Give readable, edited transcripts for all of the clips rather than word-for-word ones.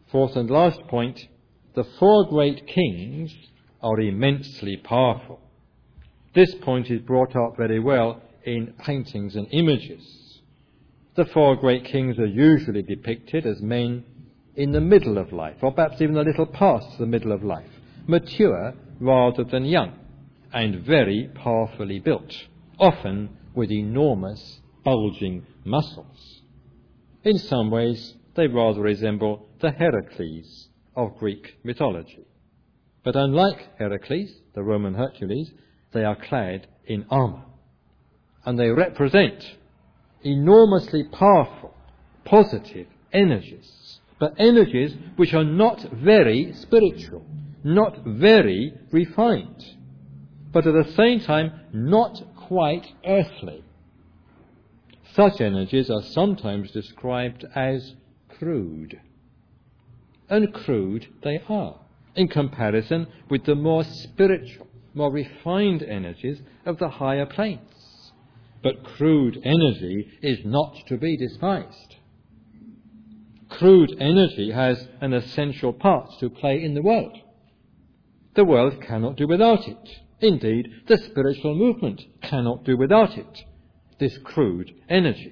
Fourth and last point, the four great kings are immensely powerful. This point is brought up very well in paintings and images. The four great kings are usually depicted as men in the middle of life, or perhaps even a little past the middle of life, mature rather than young, and very powerfully built, often with enormous bulging muscles. In some ways, they rather resemble the Heracles of Greek mythology. But unlike Heracles, the Roman Hercules, they are clad in armour. And they represent enormously powerful, positive energies, but energies which are not very spiritual, not very refined, but at the same time not quite earthly. Such energies are sometimes described as crude. And crude they are, in comparison with the more spiritual, more refined energies of the higher planes. But crude energy is not to be despised. Crude energy has an essential part to play in the world. The world cannot do without it. Indeed, the spiritual movement cannot do without it, this crude energy.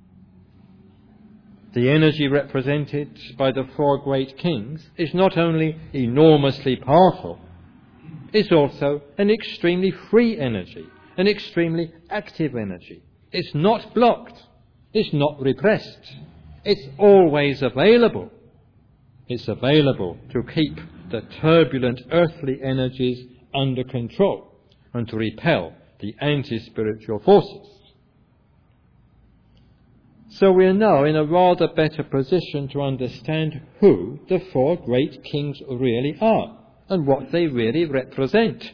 The energy represented by the four great kings is not only enormously powerful, it's also an extremely free energy, an extremely active energy. It's not blocked, it's not repressed, it's always available. It's available to keep the turbulent earthly energies under control and to repel the anti-spiritual forces. So we are now in a rather better position to understand who the four great kings really are and what they really represent.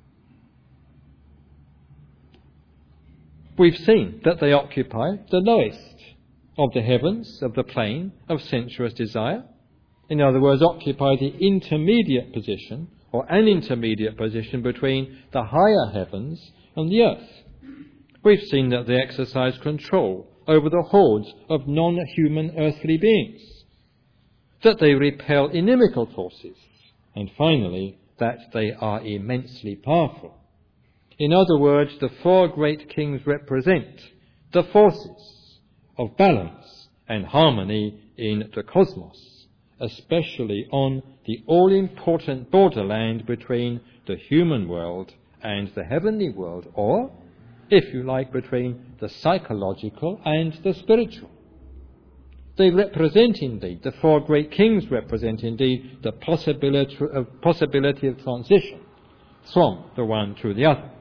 We've seen that they occupy the lowest of the heavens, of the plane of sensuous desire. In other words, occupy the intermediate position, or an intermediate position between the higher heavens and the earth. We've seen that they exercise control over the hordes of non-human earthly beings, that they repel inimical forces, and finally, that they are immensely powerful. In other words, the four great kings represent the forces of balance and harmony in the cosmos, especially on the all-important borderland between the human world and the heavenly world, or, if you like, between the psychological and the spiritual. They represent indeed, the four great kings represent indeed the possibility of transition from the one to the other.